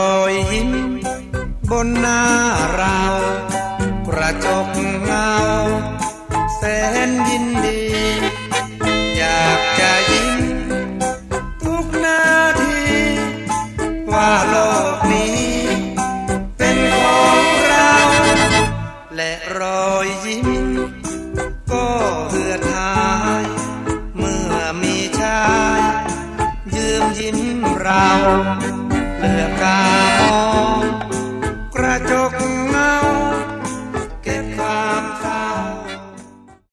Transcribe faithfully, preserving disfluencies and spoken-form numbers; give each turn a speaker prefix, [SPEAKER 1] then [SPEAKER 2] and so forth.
[SPEAKER 1] อยยิ้มบนหน้าเรากระจกเงาแสนยินดีอยากจะยิ้มทุกนาทีว่าโลกนี้เป็นของเราและรอยยิ้มก็เหือดหายเมื่อมีชายยืมยิ้มเราเหลือบตามองกระจกเงาเก็บความ